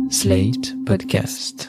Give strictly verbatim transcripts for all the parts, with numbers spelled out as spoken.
Slate Podcast.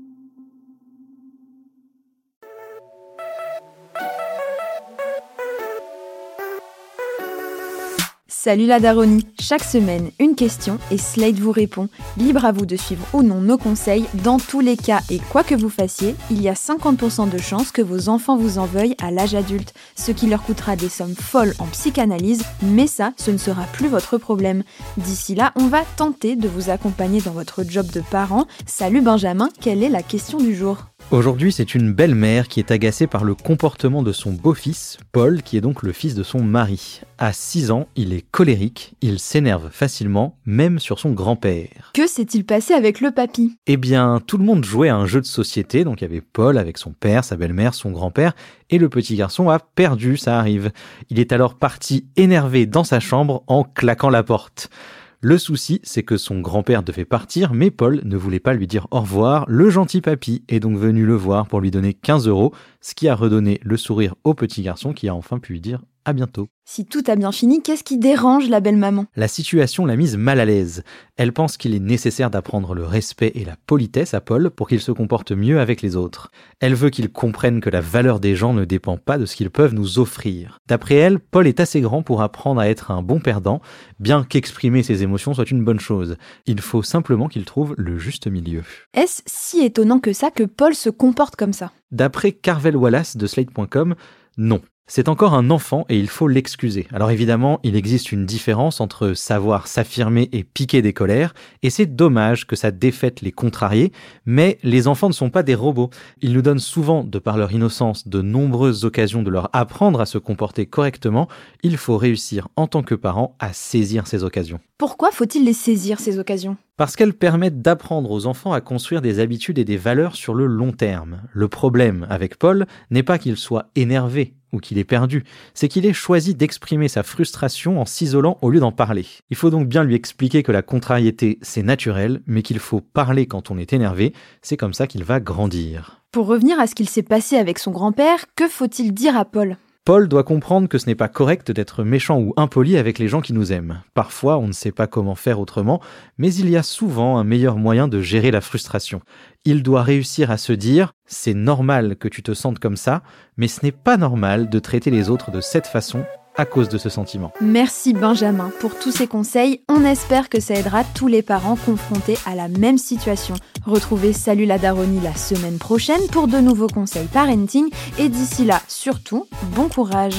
Salut la Daronie, chaque semaine une question et Slate vous répond. Libre à vous de suivre ou non nos conseils, dans tous les cas et quoi que vous fassiez, il y a cinquante pour cent de chances que vos enfants vous en veuillent à l'âge adulte, ce qui leur coûtera des sommes folles en psychanalyse, mais ça, ce ne sera plus votre problème. D'ici là, on va tenter de vous accompagner dans votre job de parent. Salut Benjamin, quelle est la question du jour ? Aujourd'hui, c'est une belle-mère qui est agacée par le comportement de son beau-fils, Paul, qui est donc le fils de son mari. À six ans, il est colérique, il s'énerve facilement, même sur son grand-père. Que s'est-il passé avec le papy ? Eh bien, tout le monde jouait à un jeu de société, donc il y avait Paul avec son père, sa belle-mère, son grand-père, et le petit garçon a perdu, ça arrive. Il est alors parti énervé dans sa chambre en claquant la porte. Le souci, c'est que son grand-père devait partir, mais Paul ne voulait pas lui dire au revoir. Le gentil papy est donc venu le voir pour lui donner quinze euros, ce qui a redonné le sourire au petit garçon qui a enfin pu lui dire à bientôt. Si tout a bien fini, qu'est-ce qui dérange la belle-maman ? La situation l'a mise mal à l'aise. Elle pense qu'il est nécessaire d'apprendre le respect et la politesse à Paul pour qu'il se comporte mieux avec les autres. Elle veut qu'il comprenne que la valeur des gens ne dépend pas de ce qu'ils peuvent nous offrir. D'après elle, Paul est assez grand pour apprendre à être un bon perdant, bien qu'exprimer ses émotions soit une bonne chose. Il faut simplement qu'il trouve le juste milieu. Est-ce si étonnant que ça que Paul se comporte comme ça ? D'après Carvel Wallace de Slate point com, non. C'est encore un enfant et il faut l'excuser. Alors évidemment, il existe une différence entre savoir s'affirmer et piquer des colères, et c'est dommage que sa défaite les contrarie, mais les enfants ne sont pas des robots. Ils nous donnent souvent, de par leur innocence, de nombreuses occasions de leur apprendre à se comporter correctement. Il faut réussir en tant que parent à saisir ces occasions. Pourquoi faut-il les saisir, ces occasions ? Parce qu'elles permettent d'apprendre aux enfants à construire des habitudes et des valeurs sur le long terme. Le problème avec Paul n'est pas qu'il soit énervé ou qu'il ait perdu, c'est qu'il ait choisi d'exprimer sa frustration en s'isolant au lieu d'en parler. Il faut donc bien lui expliquer que la contrariété, c'est naturel, mais qu'il faut parler quand on est énervé, c'est comme ça qu'il va grandir. Pour revenir à ce qu'il s'est passé avec son grand-père, que faut-il dire à Paul ? Paul doit comprendre que ce n'est pas correct d'être méchant ou impoli avec les gens qui nous aiment. Parfois, on ne sait pas comment faire autrement, mais il y a souvent un meilleur moyen de gérer la frustration. Il doit réussir à se dire « c'est normal que tu te sentes comme ça, mais ce n'est pas normal de traiter les autres de cette façon à cause de ce sentiment. » Merci Benjamin pour tous ces conseils. On espère que ça aidera tous les parents confrontés à la même situation. Retrouvez Salut la Daronie la semaine prochaine pour de nouveaux conseils parenting et d'ici là, surtout, bon courage.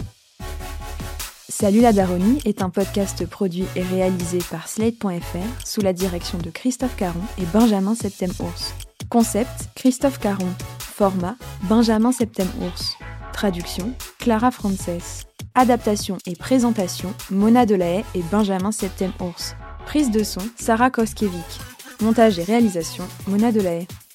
Salut la Daronie est un podcast produit et réalisé par Slate point F R sous la direction de Christophe Caron et Benjamin Septem-Ours. Concept, Christophe Caron. Format, Benjamin Septem-Ours. Traduction, Clara Frances. Adaptation et présentation, Mona Delahaye et Benjamin Septem-Ours. Prise de son, Sarah Koskiewicz. Montage et réalisation, Mona Delahaye.